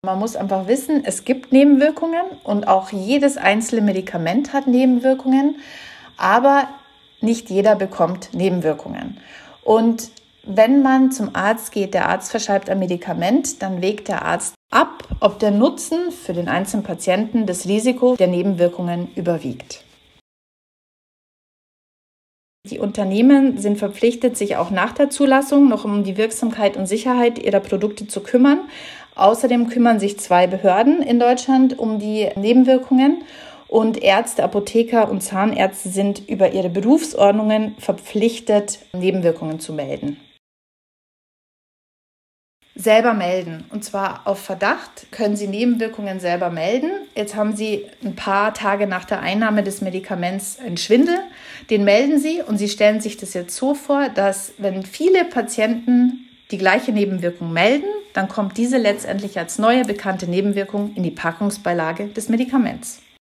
Man muss einfach wissen, es gibt Nebenwirkungen und auch jedes einzelne Medikament hat Nebenwirkungen, aber nicht jeder bekommt Nebenwirkungen. Und wenn man zum Arzt geht, der Arzt verschreibt ein Medikament, dann wägt der Arzt ab, ob der Nutzen für den einzelnen Patienten das Risiko der Nebenwirkungen überwiegt. Die Unternehmen sind verpflichtet, sich auch nach der Zulassung noch um die Wirksamkeit und Sicherheit ihrer Produkte zu kümmern. Außerdem kümmern sich 2 Behörden in Deutschland um die Nebenwirkungen und Ärzte, Apotheker und Zahnärzte sind über ihre Berufsordnungen verpflichtet, Nebenwirkungen zu melden. Selber melden. Und zwar auf Verdacht können Sie Nebenwirkungen selber melden. Jetzt haben Sie ein paar Tage nach der Einnahme des Medikaments einen Schwindel. Den melden Sie und Sie stellen sich das jetzt so vor, dass wenn viele Patienten die gleiche Nebenwirkung melden, dann kommt diese letztendlich als neue bekannte Nebenwirkung in die Packungsbeilage des Medikaments.